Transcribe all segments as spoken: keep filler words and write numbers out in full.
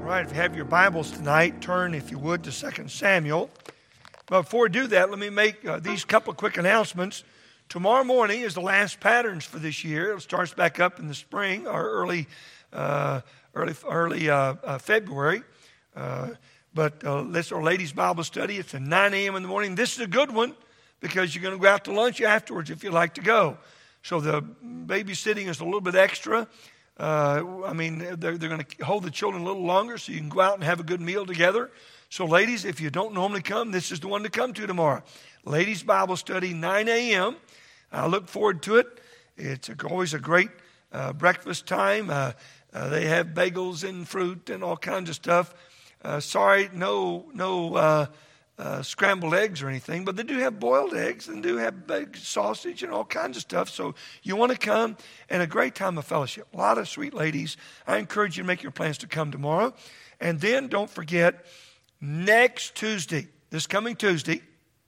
right, if you have your Bibles tonight, turn, if you would, to Second Samuel. But before we do that, let me make uh, these couple of quick announcements. Tomorrow morning is the last patterns for this year. It starts back up in the spring or early uh, early, early uh, uh, February. Uh, but uh, this is our ladies' Bible study. It's at nine a.m. in the morning. This is a good one because you're going to go out to lunch afterwards if you'd like to go. So the babysitting is a little bit extra. Uh, I mean, they're, they're going to hold the children a little longer so you can go out and have a good meal together. So ladies, if you don't normally come, this is the one to come to tomorrow. Ladies' Bible study, nine a.m. I look forward to it. It's a, always a great uh, breakfast time. Uh, uh, they have bagels and fruit and all kinds of stuff. Uh, sorry, no no uh, uh, scrambled eggs or anything, but they do have boiled eggs and do have baked sausage and all kinds of stuff. So you want to come, and a great time of fellowship. A lot of sweet ladies. I encourage you to make your plans to come tomorrow. And then don't forget, next Tuesday, this coming Tuesday,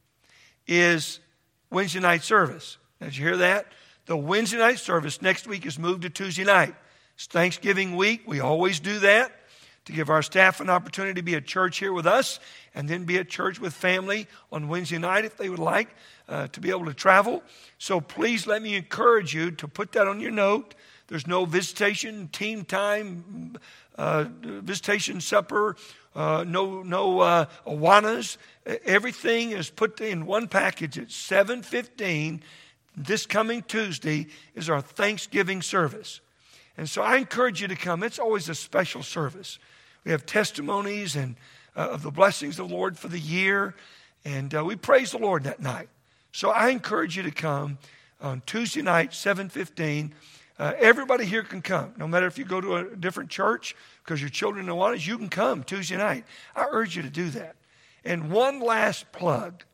is Wednesday night service. Did you hear that? The Wednesday night service next week is moved to Tuesday night. It's Thanksgiving week. We always do that to give our staff an opportunity to be at church here with us and then be at church with family on Wednesday night if they would like uh, to be able to travel. So please let me encourage you to put that on your note. There's no visitation, team time, uh, visitation supper, uh, no no uh, Awanas. Everything is put in one package at seven fifteen. This coming Tuesday is our Thanksgiving service. And so I encourage you to come. It's always a special service. We have testimonies and uh, of the blessings of the Lord for the year. And uh, we praise the Lord that night. So I encourage you to come on Tuesday night, seven fifteen. Uh, everybody here can come. No matter if you go to a different church because your children don't want it, you can come Tuesday night. I urge you to do that. And one last plug.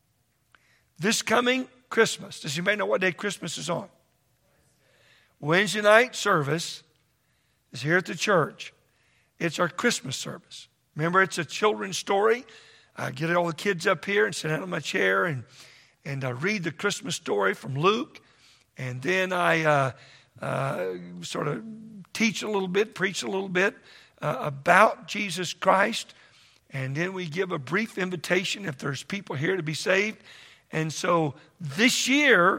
This coming Christmas. Does anybody know what day Christmas is on? Wednesday night service is here at the church. It's our Christmas service. Remember, it's a children's story. I get all the kids up here and sit down on my chair and, and I read the Christmas story from Luke. And then I uh, uh, sort of teach a little bit, preach a little bit uh, about Jesus Christ. And then we give a brief invitation if there's people here to be saved. And so this year,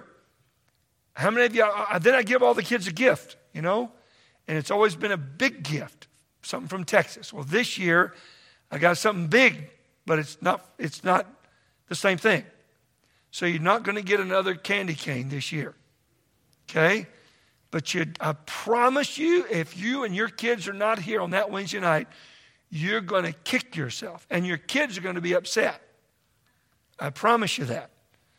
how many of you, uh, then I give all the kids a gift, you know? And it's always been a big gift, something from Texas. Well, this year, I got something big, but it's not it's not the same thing. So you're not going to get another candy cane this year, okay? But you, I promise you, if you and your kids are not here on that Wednesday night, you're going to kick yourself, and your kids are going to be upset. I promise you that.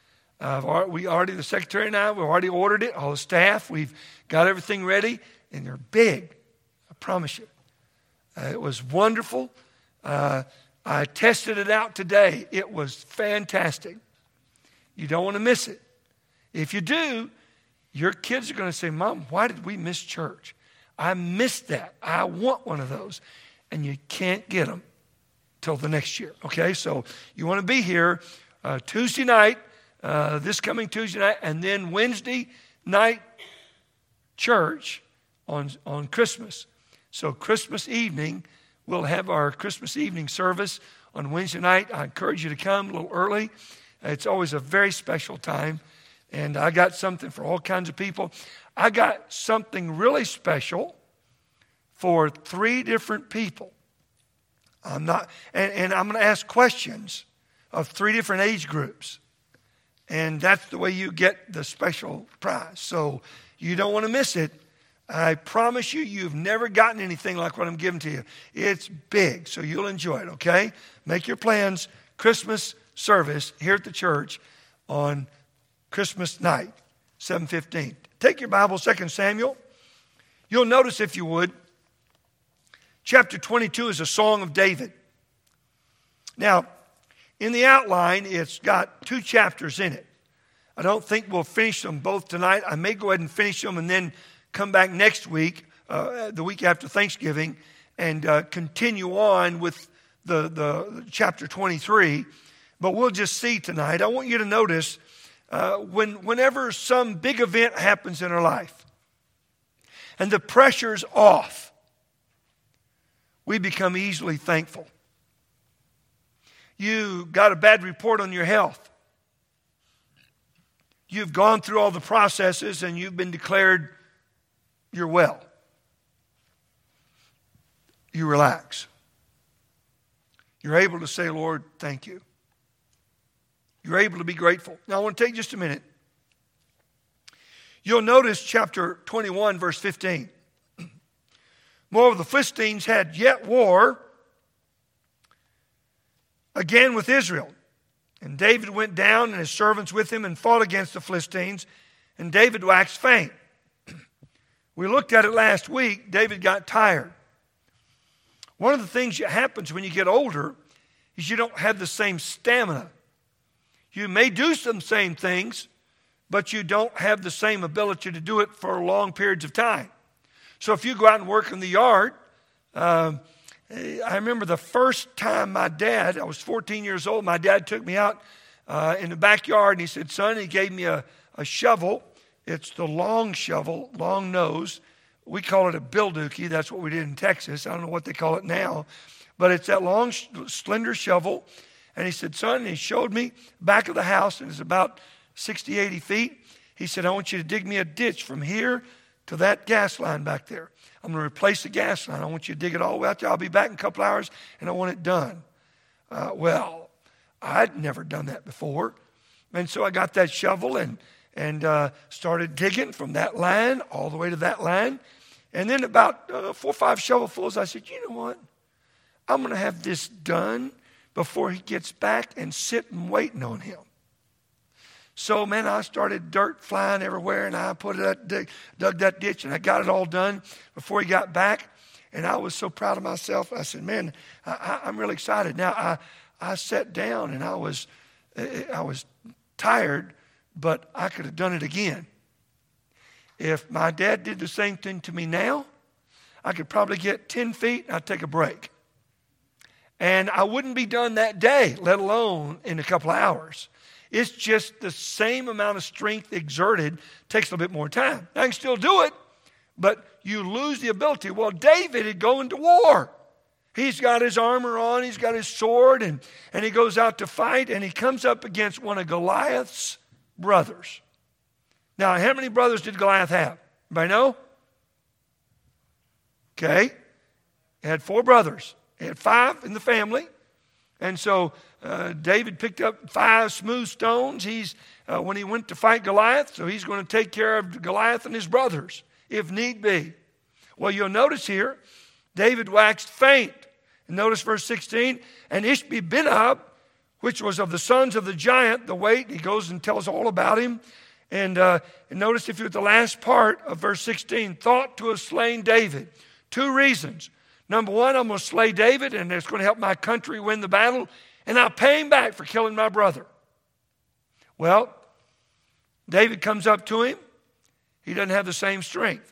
Uh, we already, the secretary and I, we've already ordered it, all the staff, we've got everything ready, and they're big. I promise you. Uh, it was wonderful. Uh, I tested it out today. It was fantastic. You don't want to miss it. If you do, your kids are going to say, Mom, why did we miss church? I missed that. I want one of those. And you can't get them till the next year. Okay, so you want to be here uh, Tuesday night, uh, this coming Tuesday night, and then Wednesday night church on, on Christmas. So Christmas evening, we'll have our Christmas evening service on Wednesday night. I encourage you to come a little early. It's always a very special time. And I got something for all kinds of people. I got something really special for three different people. I'm not, and, and I'm going to ask questions of three different age groups. And that's the way you get the special prize. So you don't want to miss it. I promise you, you've never gotten anything like what I'm giving to you. It's big, so you'll enjoy it, okay? Make your plans. Christmas service here at the church on Christmas night, seven fifteen. Take your Bible, Second Samuel. You'll notice, if you would, chapter twenty-two is a song of David. Now, in the outline, it's got two chapters in it. I don't think we'll finish them both tonight. I may go ahead and finish them and then come back next week, uh, the week after Thanksgiving, and uh, continue on with the, the chapter twenty-three. But we'll just see tonight. I want you to notice uh, when whenever some big event happens in our life and the pressure's off, we become easily thankful. You got a bad report on your health. You've gone through all the processes and you've been declared you're well. You relax. You're able to say, Lord, thank you. You're able to be grateful. Now I want to take just a minute. You'll notice chapter twenty-one, verse fifteen. Moreover, the Philistines had yet war again with Israel. And David went down and his servants with him and fought against the Philistines. And David waxed faint. We looked at it last week. David got tired. One of the things that happens when you get older is you don't have the same stamina. You may do some same things, but you don't have the same ability to do it for long periods of time. So if you go out and work in the yard, uh, I remember the first time my dad, I was fourteen years old, my dad took me out uh, in the backyard and he said, son, he gave me a, a shovel. It's the long shovel, long nose. We call it a bildookie. That's what we did in Texas. I don't know what they call it now. But it's that long, slender shovel. And he said, son, and he showed me back of the house, and it's about sixty, eighty feet. He said, I want you to dig me a ditch from here to that gas line back there. I'm going to replace the gas line. I want you to dig it all the way out there. I'll be back in a couple hours, and I want it done. Uh, well, I'd never done that before. And so I got that shovel and, and uh, started digging from that line all the way to that line. And then about uh, four or five shovelfuls, I said, you know what? I'm going to have this done before he gets back and sitting waiting on him. So, man, I started dirt flying everywhere, and I put it, dug, dug that ditch, and I got it all done before he got back. And I was so proud of myself. I said, man, I, I, I'm really excited. Now, I, I sat down, and I was, I was tired, but I could have done it again. If my dad did the same thing to me now, I could probably get ten feet and I'd take a break. And I wouldn't be done that day, let alone in a couple of hours. It's just the same amount of strength exerted, takes a little bit more time. I can still do it, but you lose the ability. Well, David had gone to war. He's got his armor on, he's got his sword, and, and he goes out to fight, and he comes up against one of Goliath's brothers. Now, how many brothers did Goliath have? Anybody know? Okay. He had four brothers. He had five in the family. And so uh, David picked up five smooth stones He's uh, when he went to fight Goliath. So he's going to take care of Goliath and his brothers, if need be. Well, you'll notice here, David waxed faint. And notice verse sixteen. And Ishbi-Benob, which was of the sons of the giant, the weight, he goes and tells all about him. And, uh, and notice if you at the last part of verse sixteen, thought to have slain David. Two reasons. Number one, I'm going to slay David, and it's going to help my country win the battle, and I'll pay him back for killing my brother. Well, David comes up to him. He doesn't have the same strength.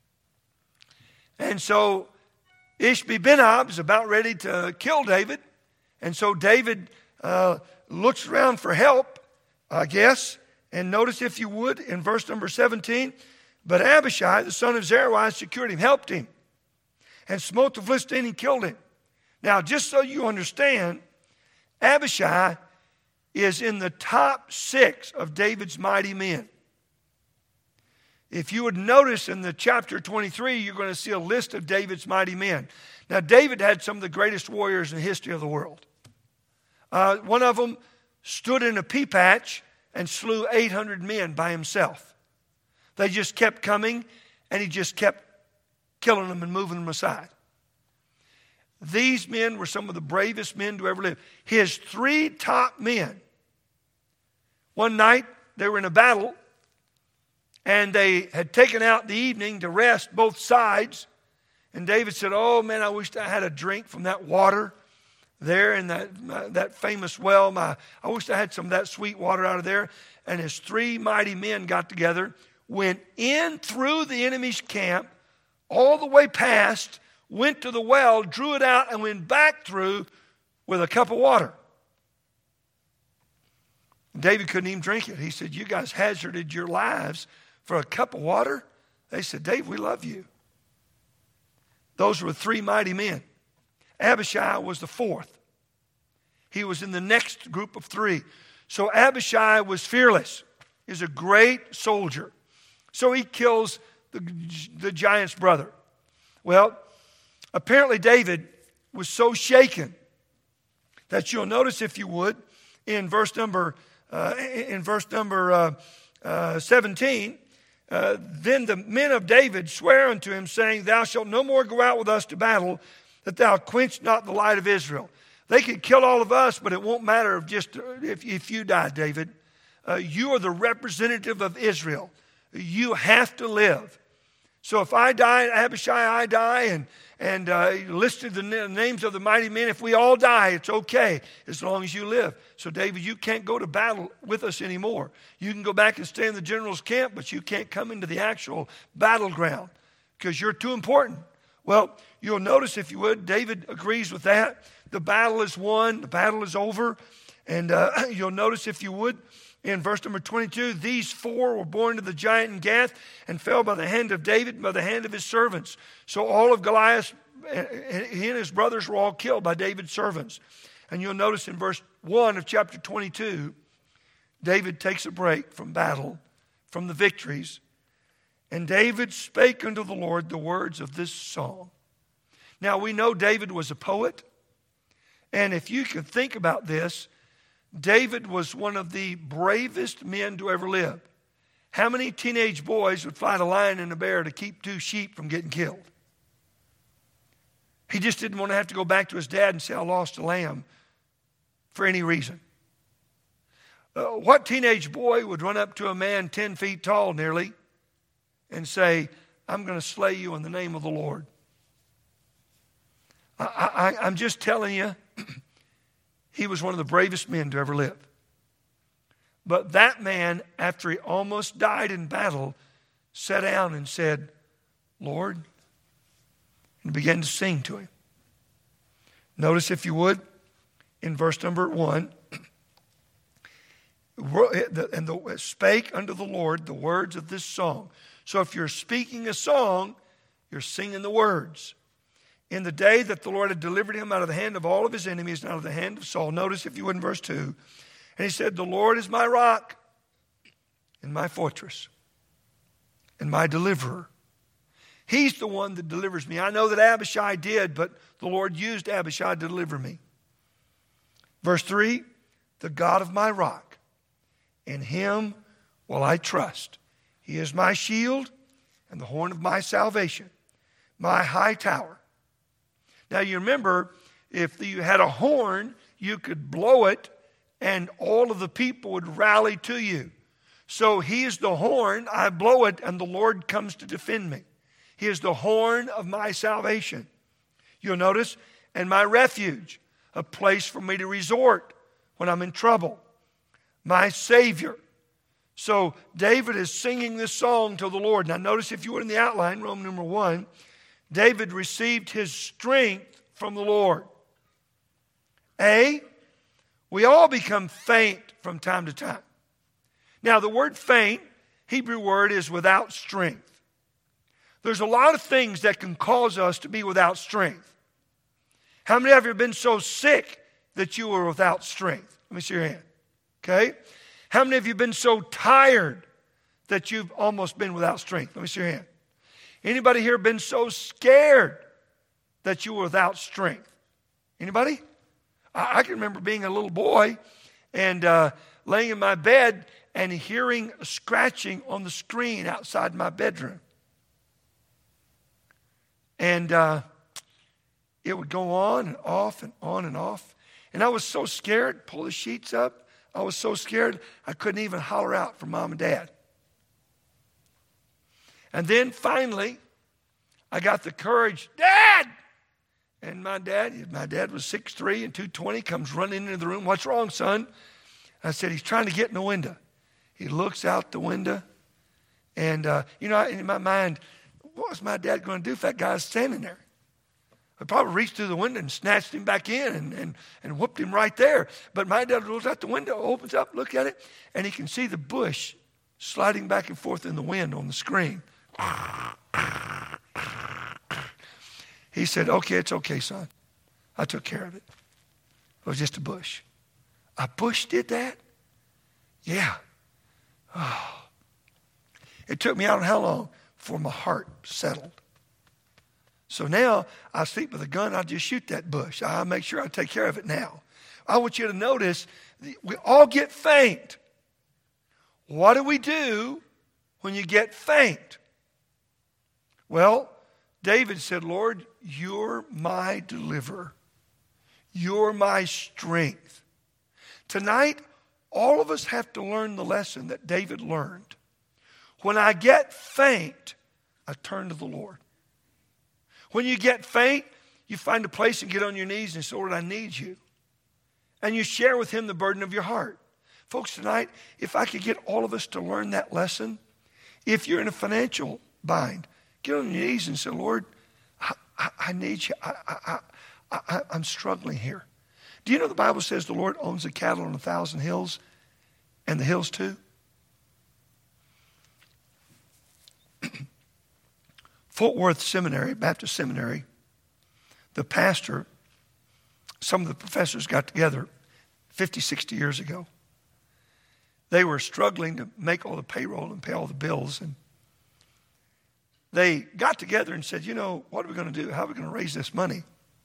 And so Ishbi-Benob is about ready to kill David. And so David uh, looks around for help, I guess. And notice, if you would, in verse number seventeen, but Abishai, the son of Zeruiah, secured him, helped him, and smote the Philistine and killed him. Now, just so you understand, Abishai is in the top six of David's mighty men. If you would notice in the chapter twenty-three, you're going to see a list of David's mighty men. Now, David had some of the greatest warriors in the history of the world. Uh, one of them stood in a pea patch and slew eight hundred men by himself. They just kept coming, and he just kept killing them and moving them aside. These men were some of the bravest men to ever live. His three top men, one night they were in a battle, and they had taken out the evening to rest both sides. And David said, oh man, I wished I had a drink from that water there in that, uh, that famous well. My, I wish I had some of that sweet water out of there. And his three mighty men got together, went in through the enemy's camp, all the way past, went to the well, drew it out, and went back through with a cup of water. David couldn't even drink it. He said, you guys hazarded your lives for a cup of water? They said, Dave, we love you. Those were three mighty men. Abishai was the fourth. He was in the next group of three. So Abishai was fearless. He's a great soldier. So he kills the, the giant's brother. Well, apparently David was so shaken that you'll notice, if you would, in verse number uh, in verse number uh, uh, seventeen, uh, then the men of David swear unto him, saying, Thou shalt no more go out with us to battle, that thou quench not the light of Israel. They could kill all of us, but it won't matter if just if, if you die, David. Uh, you are the representative of Israel. You have to live. So if I die, Abishai, I die, and and uh, listed the names of the mighty men. If we all die, it's okay as long as you live. So David, you can't go to battle with us anymore. You can go back and stay in the general's camp, but you can't come into the actual battleground because you're too important. Well, you'll notice, if you would, David agrees with that. The battle is won. The battle is over. And uh, you'll notice, if you would, in verse number twenty-two, these four were born to the giant in Gath and fell by the hand of David and by the hand of his servants. So all of Goliath, he and his brothers were all killed by David's servants. And you'll notice in verse one of chapter twenty-two, David takes a break from battle, from the victories. And David spake unto the Lord the words of this song. Now we know David was a poet. And if you can think about this, David was one of the bravest men to ever live. How many teenage boys would fight a lion and a bear to keep two sheep from getting killed? He just didn't want to have to go back to his dad and say, I lost a lamb, for any reason. Uh, what teenage boy would run up to a man ten feet tall nearly and say, I'm going to slay you in the name of the Lord? I, I, I'm just telling you, he was one of the bravest men to ever live. But that man, after he almost died in battle, sat down and said, Lord, and began to sing to him. Notice, if you would, in verse number one, and the, spake unto the Lord the words of this song. So if you're speaking a song, you're singing the words. In the day that the Lord had delivered him out of the hand of all of his enemies and out of the hand of Saul. Notice, if you would, in verse two. And he said, the Lord is my rock and my fortress and my deliverer. He's the one that delivers me. I know that Abishai did, but the Lord used Abishai to deliver me. Verse three, the God of my rock, in him will I trust. He is my shield and the horn of my salvation, my high tower. Now you remember, if you had a horn, you could blow it and all of the people would rally to you. So he is the horn, I blow it, and the Lord comes to defend me. He is the horn of my salvation. You'll notice, and my refuge, a place for me to resort when I'm in trouble. My Savior. So David is singing this song to the Lord. Now notice, if you were in the outline, Roman number one, David received his strength from the Lord. A, we all become faint from time to time. Now the word faint, Hebrew word, is without strength. There's a lot of things that can cause us to be without strength. How many of you have been so sick that you were without strength? Let me see your hand. Okay? How many of you have been so tired that you've almost been without strength? Let me see your hand. Anybody here been so scared that you were without strength? Anybody? I, I can remember being a little boy and uh, laying in my bed and hearing a scratching on the screen outside my bedroom. And uh, it would go on and off and on and off. And I was so scared, pull the sheets up. I was so scared I couldn't even holler out for mom and dad. And then finally, I got the courage, Dad! And my dad, my dad was six three and two twenty, comes running into the room. What's wrong, son? I said, he's trying to get in the window. He looks out the window. And, uh, you know, in my mind, what was my dad going to do if that guy's standing there? I'd probably reached through the window and snatched him back in and, and, and whooped him right there. But my dad rolls out the window, opens up, look at it, and he can see the bush sliding back and forth in the wind on the screen. He said, okay, it's okay, son. I took care of it. It was just a bush. A bush did that? Yeah. Oh. It took me out how long before my heart settled. So now I sleep with a gun. I just shoot that bush. I make sure I take care of it now. I want you to notice we all get faint. What do we do when you get faint? Well, David said, Lord, you're my deliverer. You're my strength. Tonight, all of us have to learn the lesson that David learned. When I get faint, I turn to the Lord. When you get faint, you find a place and get on your knees and say, Lord, I need you. And you share with him the burden of your heart. Folks, tonight, if I could get all of us to learn that lesson, if you're in a financial bind, get on your knees and say, Lord, I, I, I need you. I, I, I, I, I'm struggling here. Do you know the Bible says the Lord owns the cattle on a thousand hills and the hills too? Fort Worth Seminary, Baptist Seminary, the pastor, some of the professors got together fifty, sixty years ago. They were struggling to make all the payroll and pay all the bills. And they got together and said, you know, what are we going to do? How are we going to raise this money?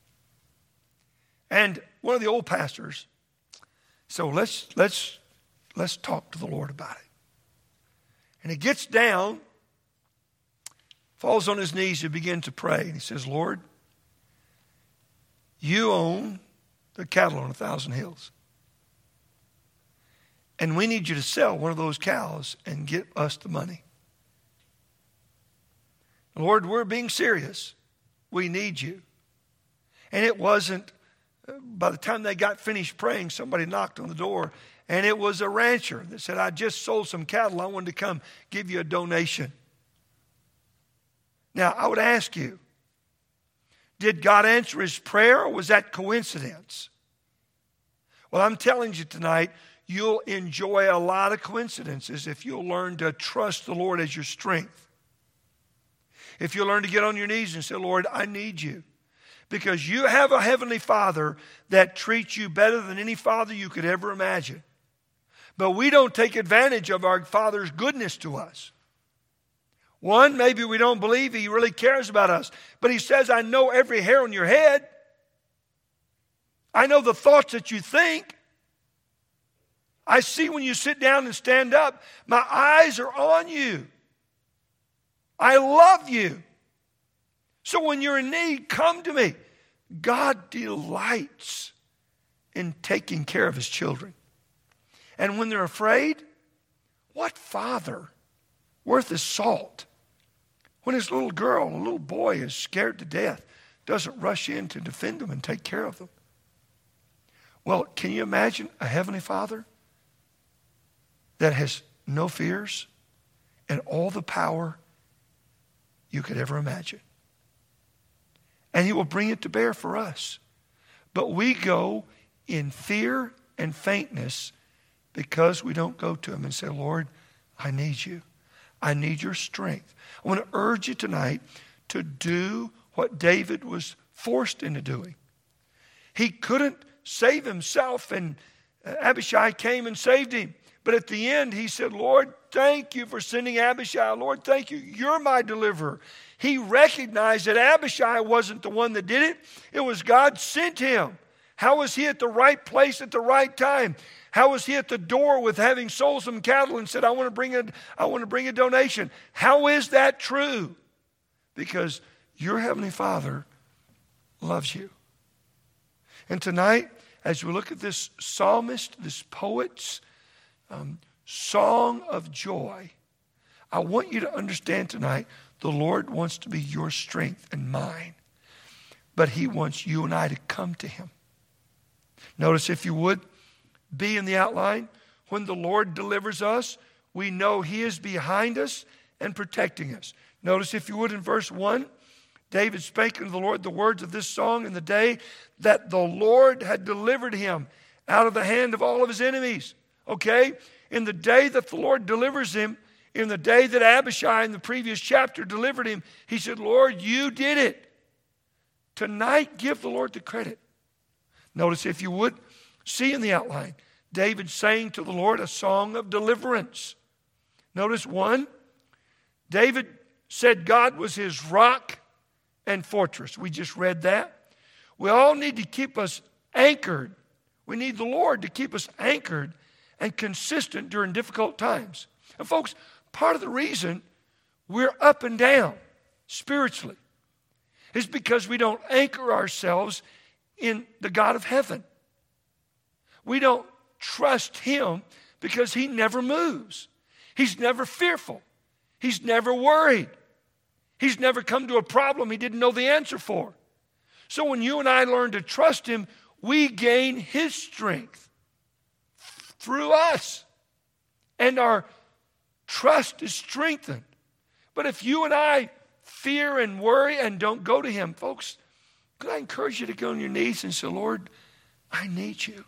And one of the old pastors, so let's, let's, let's talk to the Lord about it. And he gets down, falls on his knees and begins to pray. And he says, Lord, you own the cattle on a thousand hills. And we need you to sell one of those cows and get us the money. Lord, we're being serious. We need you. And it wasn't, by the time they got finished praying, somebody knocked on the door, and it was a rancher that said, I just sold some cattle. I wanted to come give you a donation. Now, I would ask you, did God answer his prayer, or was that coincidence? Well, I'm telling you tonight, you'll enjoy a lot of coincidences if you'll learn to trust the Lord as your strength. If you learn to get on your knees and say, Lord, I need you. Because you have a heavenly Father that treats you better than any father you could ever imagine. But we don't take advantage of our Father's goodness to us. One, maybe we don't believe he really cares about us. But he says, I know every hair on your head. I know the thoughts that you think. I see when you sit down and stand up. My eyes are on you. I love you. So when you're in need, come to me. God delights in taking care of his children. And when they're afraid, what father worth his salt, when his little girl, a little boy is scared to death, doesn't rush in to defend them and take care of them? Well, can you imagine a heavenly Father that has no fears and all the power you could ever imagine? And he will bring it to bear for us. But we go in fear and faintness because we don't go to him and say, Lord, I need you. I need your strength. I want to urge you tonight to do what David was forced into doing. He couldn't save himself, and Abishai came and saved him. But at the end, he said, Lord, thank you for sending Abishai. Lord, thank you. You're my deliverer. He recognized that Abishai wasn't the one that did it. It was God sent him. How was he at the right place at the right time? How was he at the door with having sold some cattle and said, I want to bring a, I want to bring a donation? How is that true? Because your Heavenly Father loves you. And tonight, as we look at this psalmist, this poet's um, song of joy, I want you to understand tonight, the Lord wants to be your strength and mine. But he wants you and I to come to him. Notice, if you would, be in the outline. When the Lord delivers us, we know he is behind us and protecting us. Notice, if you would, in verse one, David spake unto the Lord the words of this song in the day that the Lord had delivered him out of the hand of all of his enemies. Okay? In the day that the Lord delivers him, in the day that Abishai in the previous chapter delivered him, he said, Lord, you did it. Tonight, give the Lord the credit. Notice, if you would, see in the outline, David sang to the Lord a song of deliverance. Notice one, David said God was his rock and fortress. We just read that. We all need to keep us anchored. We need the Lord to keep us anchored and consistent during difficult times. And folks, part of the reason we're up and down spiritually is because we don't anchor ourselves in the God of heaven. We don't trust Him because He never moves. He's never fearful. He's never worried. He's never come to a problem He didn't know the answer for. So when you and I learn to trust Him, we gain His strength through us. And our trust is strengthened. But if you and I fear and worry and don't go to Him, folks, could I encourage you to go on your knees and say, Lord, I need you.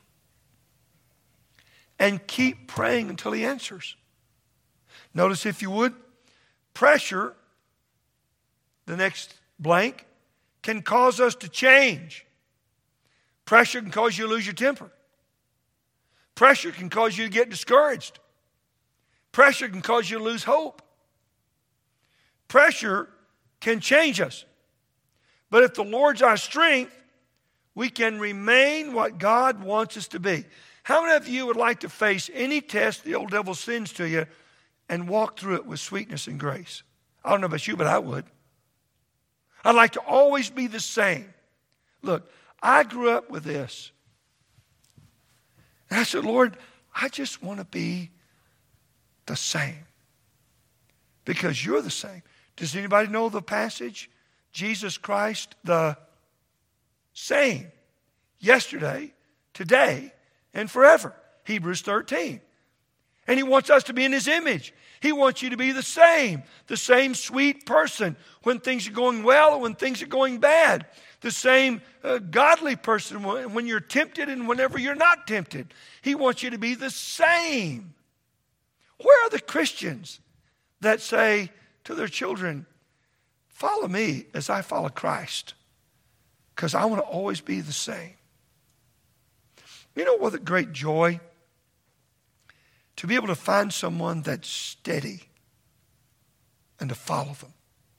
And keep praying until He answers. Notice, if you would, pressure, the next blank, can cause us to change. Pressure can cause you to lose your temper. Pressure can cause you to get discouraged. Pressure can cause you to lose hope. Pressure can change us. But if the Lord's our strength, we can remain what God wants us to be. How many of you would like to face any test the old devil sends to you and walk through it with sweetness and grace? I don't know about you, but I would. I'd like to always be the same. Look, I grew up with this. And I said, Lord, I just want to be the same. Because you're the same. Does anybody know the passage? Jesus Christ, the same. Yesterday, today, and forever. Hebrews thirteen. And He wants us to be in His image. He wants you to be the same. The same sweet person when things are going well or when things are going bad. The same uh, godly person when you're tempted and whenever you're not tempted. He wants you to be the same. Where are the Christians that say to their children, follow me as I follow Christ? Because I want to always be the same. You know what a great joy? To be able to find someone that's steady and to follow them.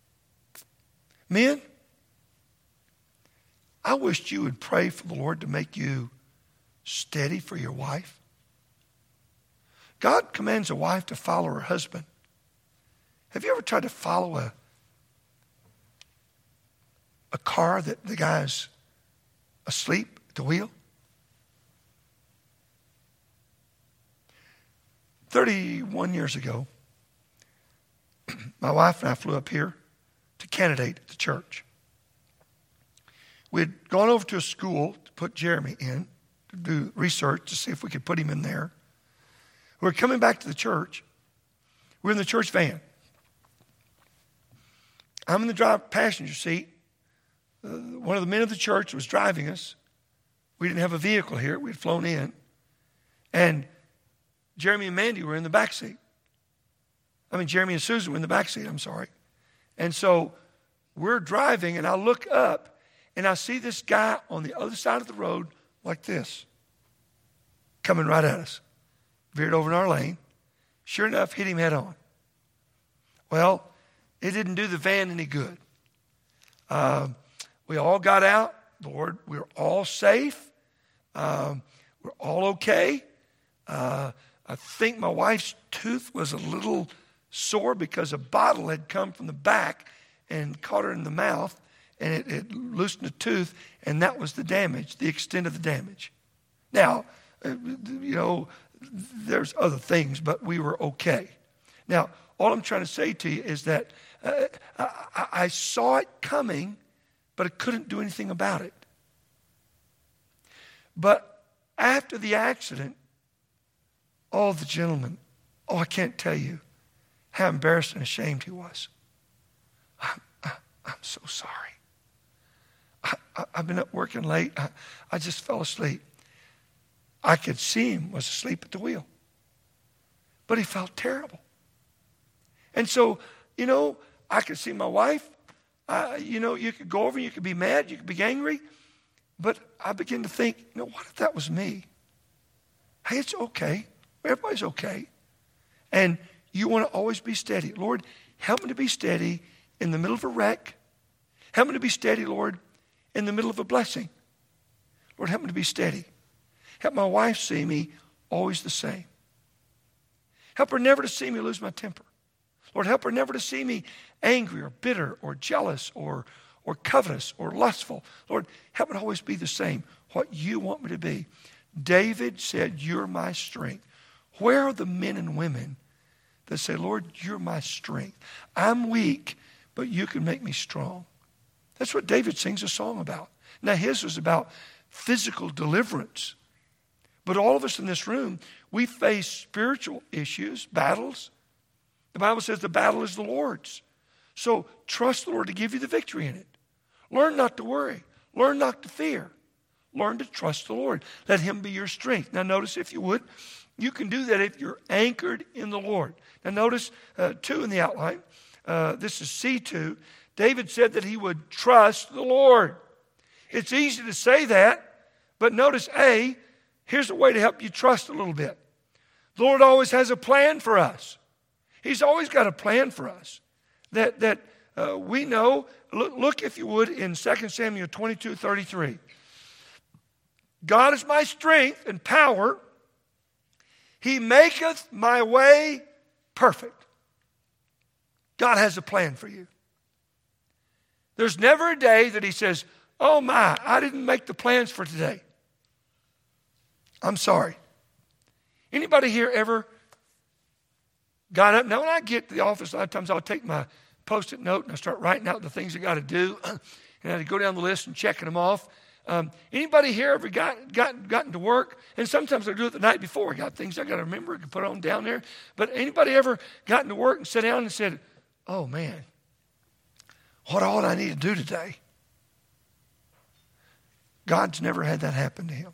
Men, I wished you would pray for the Lord to make you steady for your wife. God commands a wife to follow her husband. Have you ever tried to follow a, a car that the guy's asleep at the wheel? thirty-one years ago, my wife and I flew up here to candidate at the church. We had gone over to a school to put Jeremy in, to do research to see if we could put him in there. We were coming back to the church. We were in the church van. I'm in the driver passenger seat. Uh, one of the men of the church was driving us. We didn't have a vehicle here. We'd flown in. And Jeremy and Mandy were in the back seat. I mean, Jeremy and Susan were in the back seat, I'm sorry. And so we're driving, and I look up, and I see this guy on the other side of the road like this, coming right at us. Veered over in our lane. Sure enough, hit him head on. Well, it didn't do the van any good. Uh, we all got out. Lord, we were all safe. Um, we're all okay. Uh, I think my wife's tooth was a little sore because a bottle had come from the back and caught her in the mouth, and it, it loosened the tooth, and that was the damage, the extent of the damage. Now, uh, you know, there's other things, but we were okay. Now, all I'm trying to say to you is that uh, I, I saw it coming, but I couldn't do anything about it. But after the accident, oh, the gentleman, oh, I can't tell you how embarrassed and ashamed he was. I'm, I, I'm so sorry. I, I, I've been up working late. I, I just fell asleep. I could see him was asleep at the wheel. But he felt terrible. And so, you know, I could see my wife. Uh, you know, you could go over, you could be mad, you could be angry. But I begin to think, you know, what if that was me? Hey, it's okay. Everybody's okay. And you want to always be steady. Lord, help me to be steady in the middle of a wreck. Help me to be steady, Lord, in the middle of a blessing. Lord, help me to be steady. Help my wife see me always the same. Help her never to see me lose my temper. Lord, help her never to see me angry or bitter or jealous or, or covetous or lustful. Lord, help it always be the same, what you want me to be. David said, you're my strength. Where are the men and women that say, Lord, you're my strength. I'm weak, but you can make me strong. That's what David sings a song about. Now his was about physical deliverance. But all of us in this room, we face spiritual issues, battles. The Bible says the battle is the Lord's. So trust the Lord to give you the victory in it. Learn not to worry. Learn not to fear. Learn to trust the Lord. Let him be your strength. Now notice, if you would, you can do that if you're anchored in the Lord. Now notice uh, two in the outline. Uh, this is C two. David said that he would trust the Lord. It's easy to say that, but notice A, here's a way to help you trust a little bit. The Lord always has a plan for us. He's always got a plan for us that, that uh, we know. Look, look, if you would, in Second Samuel twenty-two thirty-three. God is my strength and power. He maketh my way perfect. God has a plan for you. There's never a day that he says, oh my, I didn't make the plans for today. I'm sorry. Anybody here ever got up? Now when I get to the office, a lot of times I'll take my Post-it note and I start writing out the things I got to do. And I go down the list and checking them off. Um, anybody here ever got, got, gotten to work? And sometimes I do it the night before. I got things I got to remember. I can put on down there. But anybody ever gotten to work and sat down and said, oh man, what all I need to do today? God's never had that happen to him.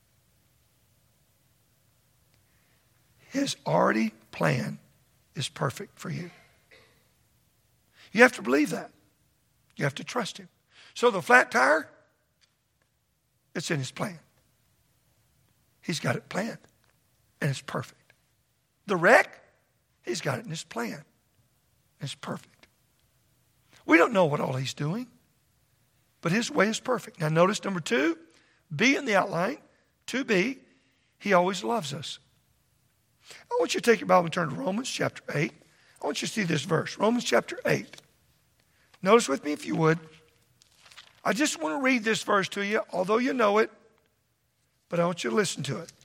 His already plan is perfect for you. You have to believe that. You have to trust him. So the flat tire, it's in his plan. He's got it planned, and it's perfect. The wreck, he's got it in his plan. It's perfect. We don't know what all he's doing, but his way is perfect. Now notice number two, B in the outline, two B, he always loves us. I want you to take your Bible and turn to Romans chapter eight. I want you to see this verse, Romans chapter eight. Notice with me if you would. I just want to read this verse to you, although you know it, but I want you to listen to it.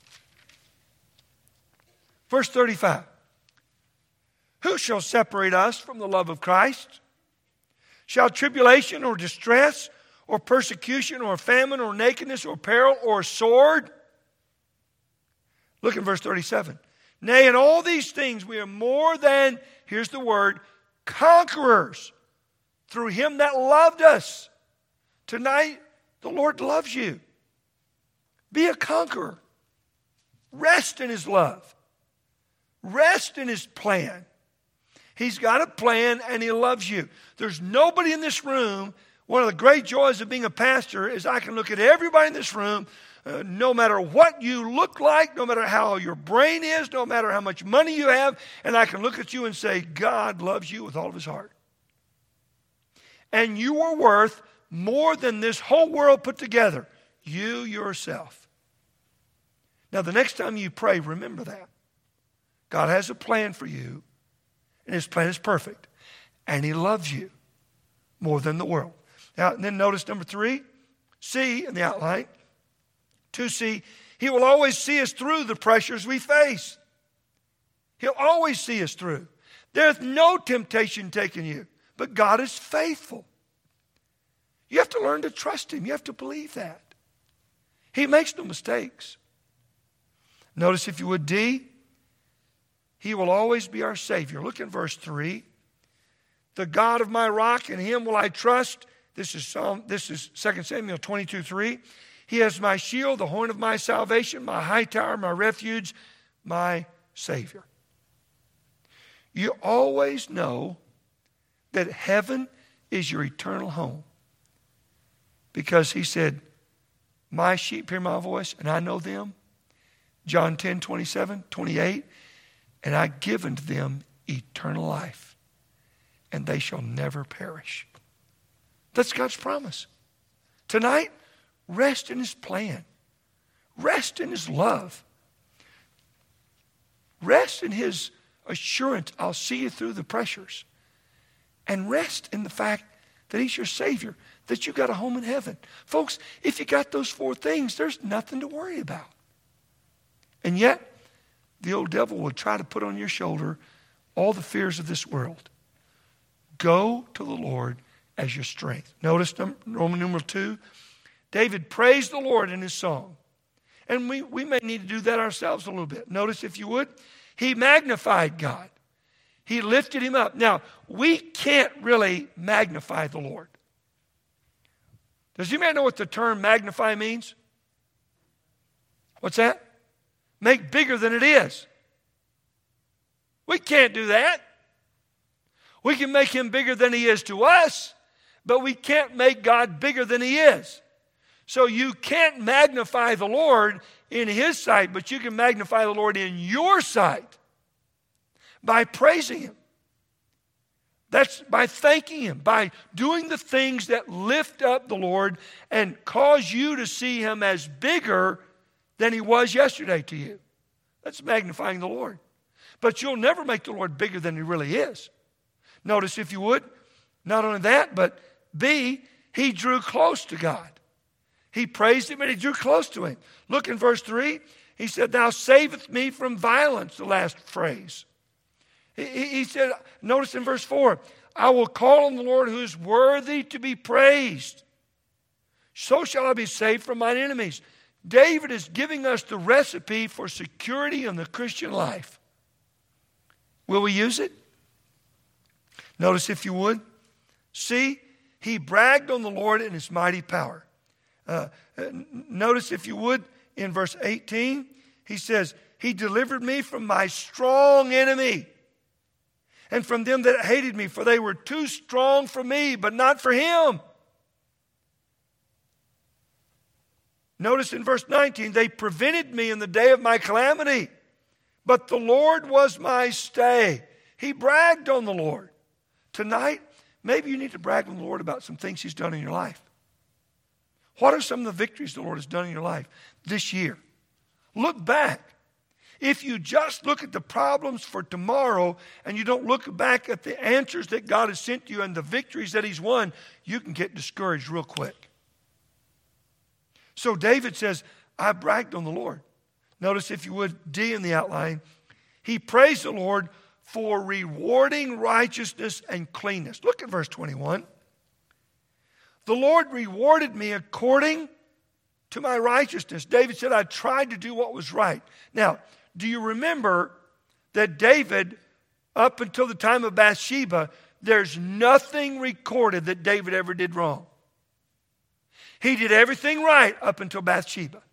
Verse thirty-five. Who shall separate us from the love of Christ? Shall tribulation or distress or persecution or famine or nakedness or peril or sword? Look at verse thirty-seven. Nay, in all these things we are more than, here's the word, conquerors through him that loved us. Tonight, the Lord loves you. Be a conqueror. Rest in his love. Rest in his plan. He's got a plan and he loves you. There's nobody in this room. One of the great joys of being a pastor is I can look at everybody in this room, uh, no matter what you look like, no matter how your brain is, no matter how much money you have, and I can look at you and say, God loves you with all of his heart. And you are worth more than this whole world put together. You yourself. Now, the next time you pray, remember that. God has a plan for you, and his plan is perfect. And he loves you more than the world. Now, and then notice number three, C in the outline. two C, he will always see us through the pressures we face. He'll always see us through. There's no temptation taking you, but God is faithful. You have to learn to trust him. You have to believe that. He makes no mistakes. Notice, if you would, D, he will always be our Savior. Look at verse three. The God of my rock, in him will I trust. This is Psalm, this is Second Samuel twenty-two three. He is my shield, the horn of my salvation, my high tower, my refuge, my Savior. You always know that heaven is your eternal home, because he said, My sheep hear my voice, and I know them. John ten, twenty-seven, twenty-eight. And I give unto them eternal life, and they shall never perish. That's God's promise. Tonight, rest in his plan. Rest in his love. Rest in his assurance, I'll see you through the pressures. And rest in the fact that he's your Savior, that you got a home in heaven. Folks, if you got those four things, there's nothing to worry about. And yet, the old devil will try to put on your shoulder all the fears of this world. Go to the Lord as your strength. Notice Roman numeral two. David praised the Lord in his song. And we, we may need to do that ourselves a little bit. Notice, if you would, he magnified God. He lifted him up. Now, we can't really magnify the Lord. Does anybody know what the term magnify means? What's that? Make bigger than it is. We can't do that. We can make him bigger than he is to us, but we can't make God bigger than he is. So you can't magnify the Lord in his sight, but you can magnify the Lord in your sight by praising him. That's by thanking him, by doing the things that lift up the Lord and cause you to see him as bigger than he was yesterday to you. That's magnifying the Lord. But you'll never make the Lord bigger than he really is. Notice, if you would, not only that, but B, he drew close to God. He praised him and he drew close to him. Look in verse three. He said, thou savest me from violence, the last phrase. He, he said, notice in verse four, I will call on the Lord who is worthy to be praised. So shall I be saved from mine enemies. David is giving us the recipe for security in the Christian life. Will we use it? Notice, if you would. See, he bragged on the Lord in his mighty power. Uh, notice, if you would, in verse eighteen, he says, he delivered me from my strong enemy and from them that hated me, for they were too strong for me, but not for him. Notice in verse nineteen, they prevented me in the day of my calamity, but the Lord was my stay. He bragged on the Lord. Tonight, maybe you need to brag on the Lord about some things he's done in your life. What are some of the victories the Lord has done in your life this year? Look back. If you just look at the problems for tomorrow and you don't look back at the answers that God has sent you and the victories that he's won, you can get discouraged real quick. So David says, I bragged on the Lord. Notice, if you would, D in the outline. He praised the Lord for rewarding righteousness and cleanness. Look at verse twenty-one. The Lord rewarded me according to my righteousness. David said, I tried to do what was right. Now, do you remember that David, up until the time of Bathsheba, there's nothing recorded that David ever did wrong. He did everything right up until Bathsheba.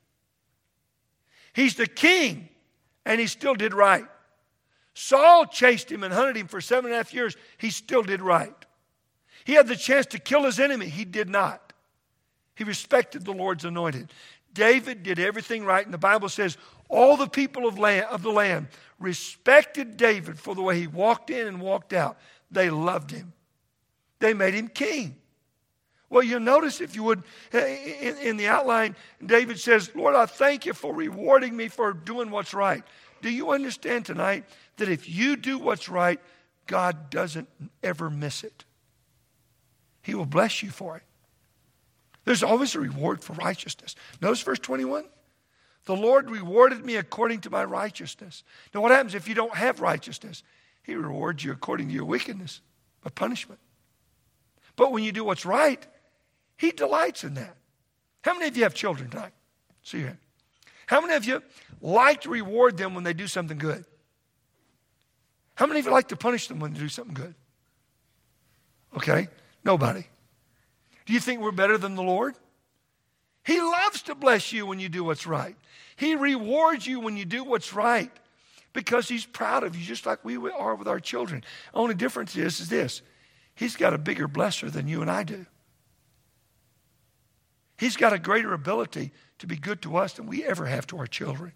He's the king, and he still did right. Saul chased him and hunted him for seven and a half years. He still did right. He had the chance to kill his enemy. He did not. He respected the Lord's anointed. David did everything right. And the Bible says all the people of, land, of the land respected David for the way he walked in and walked out. They loved him. They made him king. Well, you'll notice, if you would, in, in the outline, David says, Lord, I thank you for rewarding me for doing what's right. Do you understand tonight that if you do what's right, God doesn't ever miss it? He will bless you for it. There's always a reward for righteousness. Notice verse twenty-one. The Lord rewarded me according to my righteousness. Now, what happens if you don't have righteousness? He rewards you according to your wickedness, a punishment. But when you do what's right, he delights in that. How many of you have children tonight? See your hand. How many of you like to reward them when they do something good? How many of you like to punish them when they do something good? Okay, nobody. Do you think we're better than the Lord? He loves to bless you when you do what's right. He rewards you when you do what's right because he's proud of you, just like we are with our children. The only difference is, is this. He's got a bigger blesser than you and I do. He's got a greater ability to be good to us than we ever have to our children.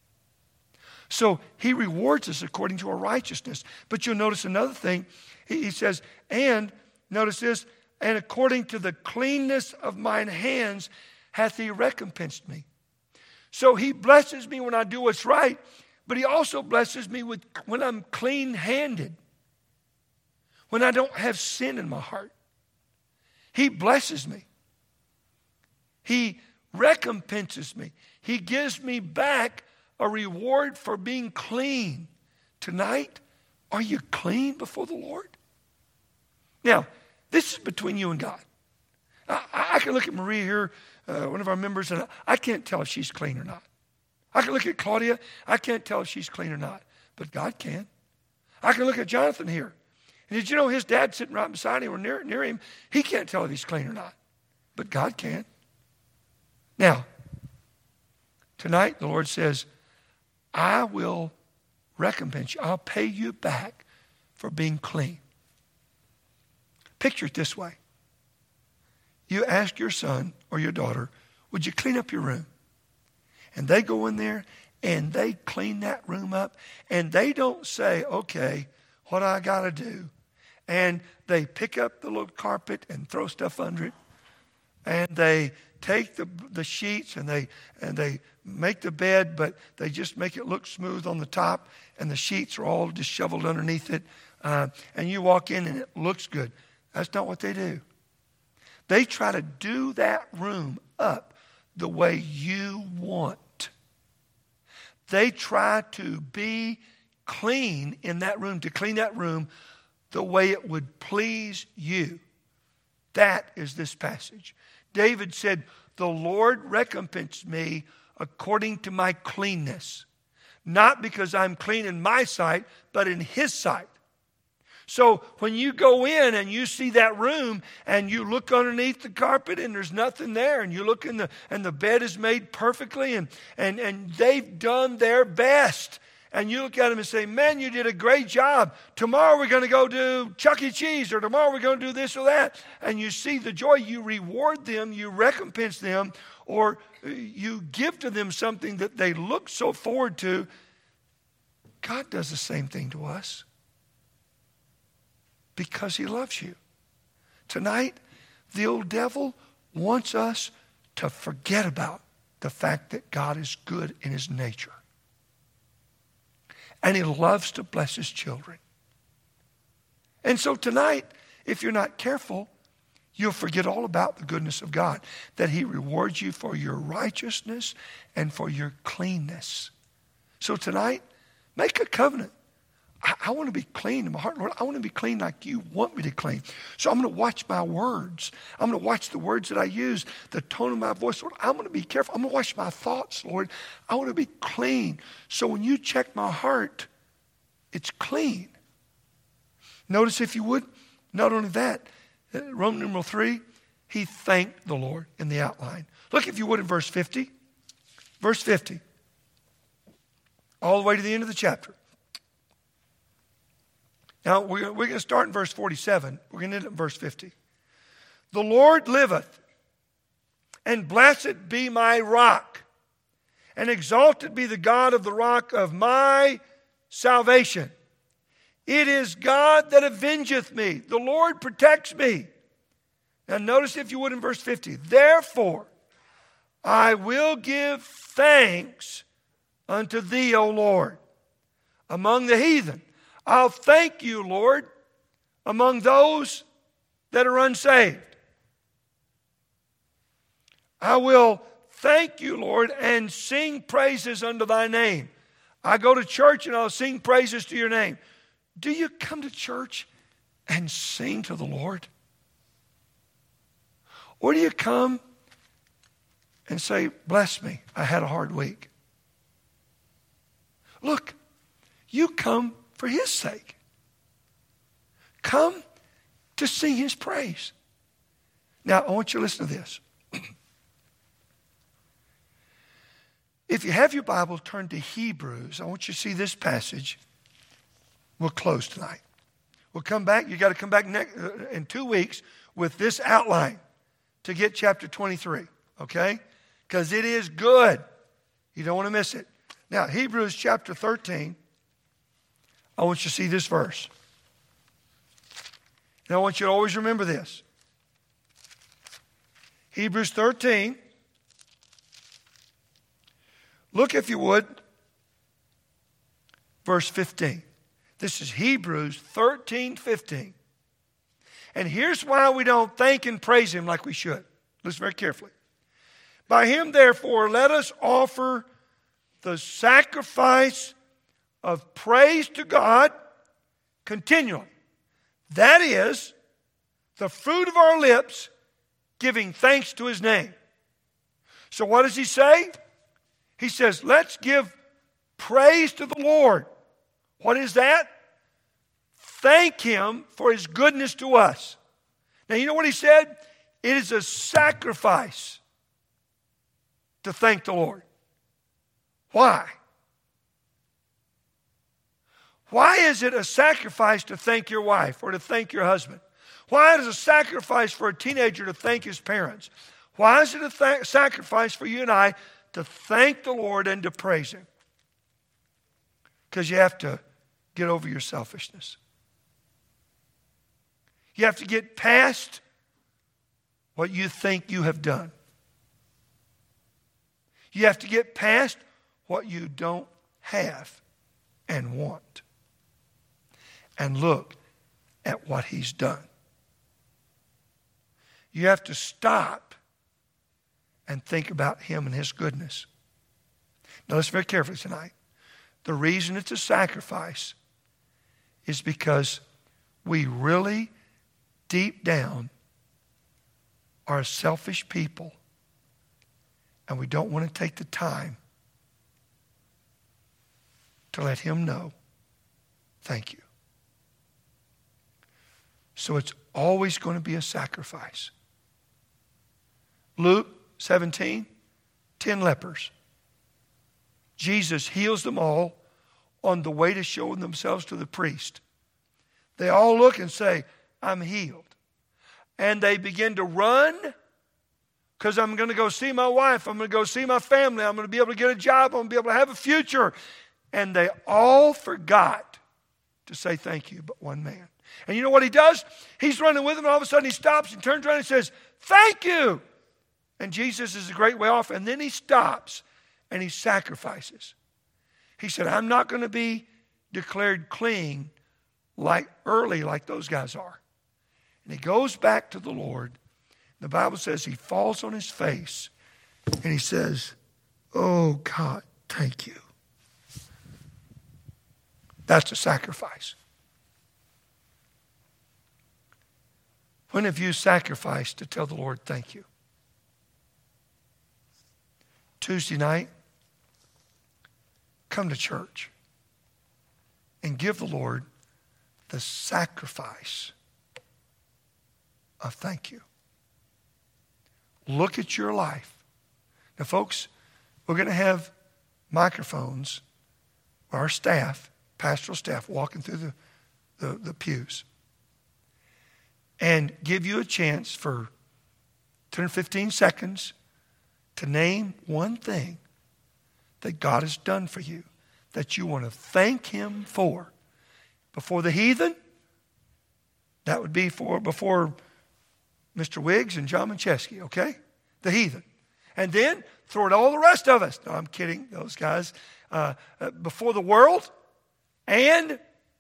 So he rewards us according to our righteousness. But you'll notice another thing. He, he says, and, notice this, and according to the cleanness of mine hands hath he recompensed me. So he blesses me when I do what's right, but he also blesses me with when I'm clean-handed, when I don't have sin in my heart. He blesses me. He recompenses me. He gives me back a reward for being clean. Tonight, are you clean before the Lord? Now, this is between you and God. I, I can look at Maria here, uh, one of our members, and I, I can't tell if she's clean or not. I can look at Claudia. I can't tell if she's clean or not. But God can. I can look at Jonathan here. And did you know his dad sitting right beside him or near, near him? He can't tell if he's clean or not. But God can. Now, tonight the Lord says, I will recompense you. I'll pay you back for being clean. Picture it this way. You ask your son or your daughter, would you clean up your room? And they go in there and they clean that room up. And they don't say, okay, what do I got to do? And they pick up the little carpet and throw stuff under it. And they take the the sheets and they and they make the bed, but they just make it look smooth on the top. And the sheets are all just shoveled underneath it. Uh, and you walk in and it looks good. That's not what they do. They try to do that room up the way you want. They try to be clean in that room, to clean that room the way it would please you. That is this passage. David said, the Lord recompensed me according to my cleanness. Not because I'm clean in my sight, but in his sight. So when you go in and you see that room and you look underneath the carpet and there's nothing there, and you look in the and the bed is made perfectly and and and they've done their best, and you look at them and say, man, you did a great job. Tomorrow we're going to go do Chuck E. Cheese, or tomorrow we're going to do this or that. And you see the joy, you reward them, you recompense them, or you give to them something that they look so forward to. God does the same thing to us. Because he loves you. Tonight, the old devil wants us to forget about the fact that God is good in his nature. And he loves to bless his children. And so tonight, if you're not careful, you'll forget all about the goodness of God. That he rewards you for your righteousness and for your cleanness. So tonight, make a covenant. I, I want to be clean in my heart, Lord. I want to be clean like you want me to clean. So I'm going to watch my words. I'm going to watch the words that I use, the tone of my voice. Lord, I'm going to be careful. I'm going to watch my thoughts, Lord. I want to be clean. So when you check my heart, it's clean. Notice, if you would, not only that, Roman numeral three, he thanked the Lord in the outline. Look, if you would, in verse fifty. Verse fifty. All the way to the end of the chapter. Now, we're, we're going to start in verse forty-seven. We're going to end at verse fifty. The Lord liveth, and blessed be my rock, and exalted be the God of the rock of my salvation. It is God that avengeth me. The Lord protects me. Now notice, if you would, in verse fifty. Therefore, I will give thanks unto thee, O Lord, among the heathen. I'll thank you, Lord, among those that are unsaved. I will thank you, Lord, and sing praises unto thy name. I go to church and I'll sing praises to your name. Do you come to church and sing to the Lord? Or do you come and say, bless me, I had a hard week? Look, you come for his sake. Come to sing his praise. Now, I want you to listen to this. If you have your Bible, turn to Hebrews. I want you to see this passage. We'll close tonight. We'll come back. You got to come back next, uh, in two weeks with this outline to get chapter twenty-three. Okay? because it is good. You don't want to miss it. Now, Hebrews chapter thirteen, I want you to see this verse. And I want you to always remember this. Hebrews thirteen. Look, if you would, verse fifteen. This is Hebrews thirteen fifteen. And here's why we don't thank and praise Him like we should. Listen very carefully. By Him, therefore, let us offer the sacrifice of praise to God continually. That is, the fruit of our lips, giving thanks to His name. So what does He say? He says, let's give praise to the Lord. What is that? Thank Him for His goodness to us. Now, you know what He said? It is a sacrifice to thank the Lord. Why? Why is it a sacrifice to thank your wife or to thank your husband? Why is it a sacrifice for a teenager to thank his parents? Why is it a th- sacrifice for you and I to thank the Lord and to praise Him? Because you have to get over your selfishness. You have to get past what you think you have done. You have to get past what you don't have and want. And look at what He's done. You have to stop and think about Him and His goodness. Now listen very carefully tonight. The reason it's a sacrifice is because we really, deep down, are selfish people, and we don't want to take the time to let Him know, thank you. So it's always going to be a sacrifice. Luke seventeen, ten lepers. Jesus heals them all on the way to showing themselves to the priest. They all look and say, I'm healed. And they begin to run because I'm going to go see my wife. I'm going to go see my family. I'm going to be able to get a job. I'm going to be able to have a future. And they all forgot to say thank you, but one man. And you know what he does? He's running with them, and all of a sudden he stops and turns around and says, thank you. And Jesus is a great way off. And then he stops and he sacrifices. He said, I'm not going to be declared clean like early like those guys are. And he goes back to the Lord. The Bible says he falls on his face and he says, oh God, thank you. That's a sacrifice. When have you sacrificed to tell the Lord thank you? Tuesday night, come to church and give the Lord the sacrifice of thank you. Look at your life. Now, folks, we're going to have microphones, our staff, pastoral staff, walking through the, the, the pews and give you a chance for ten or fifteen seconds to name one thing that God has done for you that you want to thank Him for. Before the heathen, that would be for before Mister Wiggs and John Manchesky, okay? The heathen. And then throw it all the rest of us. No, I'm kidding, those guys. Uh, uh, before the world and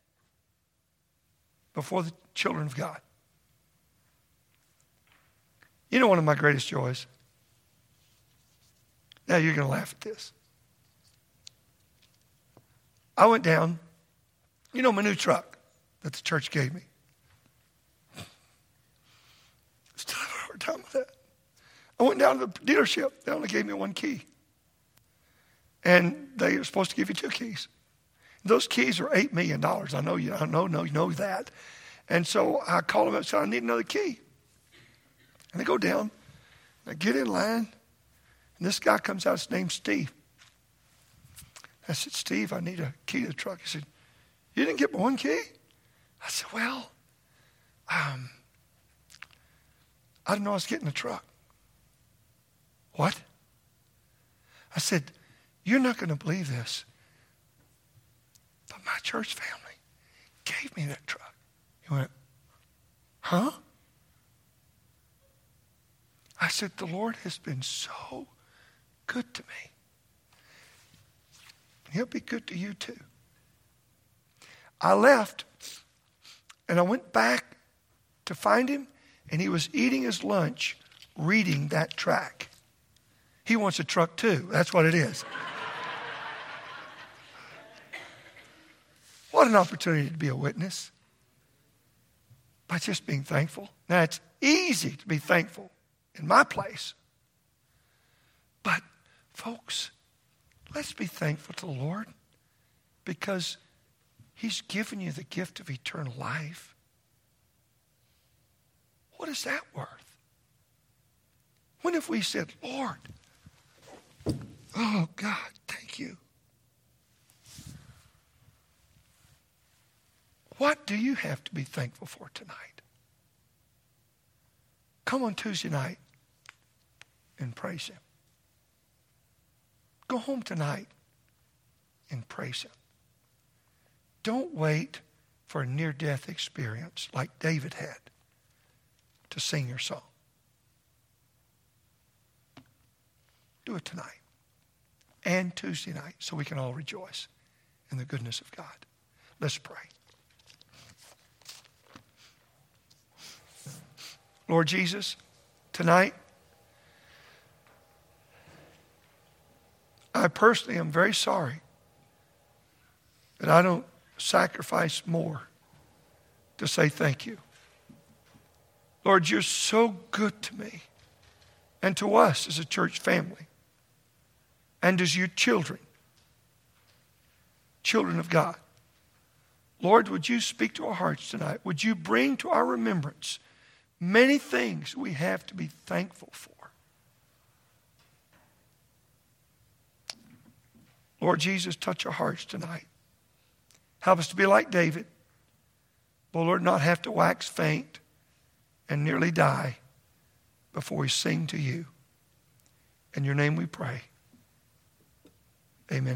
before the children of God. You know one of my greatest joys? Now you're going to laugh at this. I went down, you know my new truck that the church gave me. Still have a hard time with that. I went down to the dealership. They only gave me one key. And they were supposed to give you two keys. Those keys are eight million dollars. I know you I know, know, you know that. And so I called them up and said, I need another key. And I go down, and I get in line, and this guy comes out, his name's Steve. I said, Steve, I need a key to the truck. He said, you didn't get one key? I said, well, um, I didn't know I was getting a truck. What? I said, you're not going to believe this, but my church family gave me that truck. He went, huh? I said, the Lord has been so good to me. He'll be good to you too. I left and I went back to find him, and he was eating his lunch reading that tract. He wants a truck too. That's what it is. What an opportunity to be a witness by just being thankful. Now, it's easy to be thankful in my place. But, folks, let's be thankful to the Lord because He's given you the gift of eternal life. What is that worth? When have we said, Lord, oh God, thank you. What do you have to be thankful for tonight? Come on Tuesday night and praise Him. Go home tonight and praise Him. Don't wait for a near-death experience like David had to sing your song. Do it tonight and Tuesday night so we can all rejoice in the goodness of God. Let's pray. Lord Jesus, tonight, I personally am very sorry that I don't sacrifice more to say thank you. Lord, you're so good to me and to us as a church family and as your children, children of God. Lord, would you speak to our hearts tonight? Would you bring to our remembrance many things we have to be thankful for? Lord Jesus, touch our hearts tonight. Help us to be like David. But Lord, not have to wax faint and nearly die before we sing to you. In your name we pray. Amen.